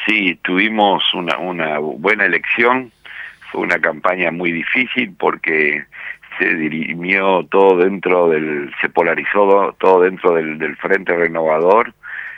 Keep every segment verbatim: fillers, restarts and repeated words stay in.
Sí, tuvimos una, una buena elección, fue una campaña muy difícil porque se dirimió todo dentro del, se polarizó todo dentro del, del Frente Renovador,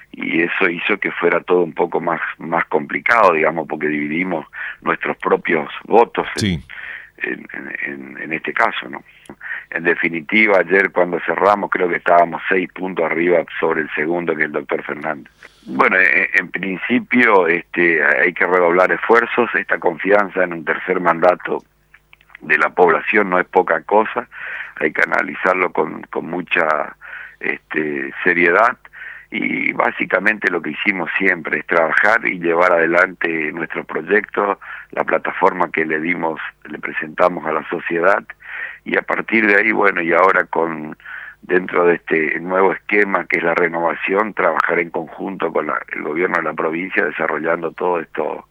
y eso hizo que fuera todo un poco más, más complicado, digamos, porque dividimos nuestros propios votos en, Sí. en, en, en este caso, ¿no? En definitiva, ayer cuando cerramos creo que estábamos seis puntos arriba sobre el segundo, que es el doctor Fernández. Bueno, en, en principio este, hay que redoblar esfuerzos. Esta confianza en un tercer mandato de la población no es poca cosa, hay que analizarlo con, con mucha este, seriedad, y básicamente lo que hicimos siempre es trabajar y llevar adelante nuestro proyecto, la plataforma que le dimos, le presentamos a la sociedad, y a partir de ahí, bueno, y ahora con dentro de este nuevo esquema que es la renovación, trabajar en conjunto con la, el gobierno de la provincia desarrollando todo esto,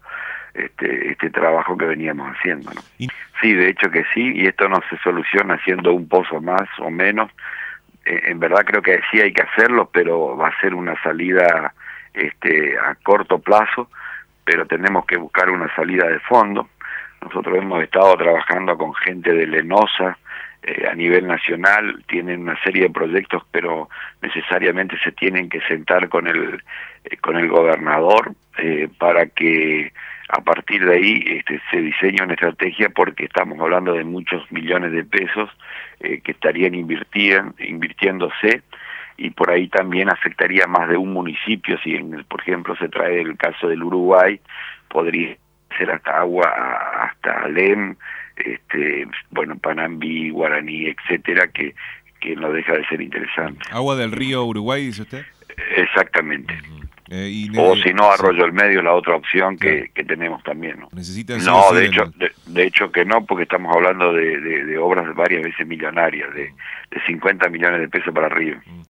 este, este trabajo que veníamos haciendo, ¿no? Sí, de hecho que sí, y esto no se soluciona haciendo un pozo más o menos. Eh, en verdad creo que sí hay que hacerlo, pero va a ser una salida este, a corto plazo, pero tenemos que buscar una salida de fondo. Nosotros hemos estado trabajando con gente de Lenosa eh, a nivel nacional, tienen una serie de proyectos, pero necesariamente se tienen que sentar con el, eh, con el gobernador eh, para que a partir de ahí este, se diseña una estrategia, porque estamos hablando de muchos millones de pesos eh, que estarían invirtien, invirtiéndose, y por ahí también afectaría más de un municipio. Si, en, por ejemplo, se trae el caso del Uruguay, podría ser hasta Agua, hasta Alem, este, bueno, Panambi, Guaraní, etcétera, que, que no deja de ser interesante. Agua del río Uruguay, dice usted. Exactamente. Uh-huh. Eh, y, o eh, si no, Arroyo sí. el Medio, la otra opción que, Claro. que tenemos también, ¿no? Necesitan No, sí, de sí, hecho, el... de, de hecho que no, porque estamos hablando de, de, de obras varias veces millonarias, de, de cincuenta millones de pesos para arriba.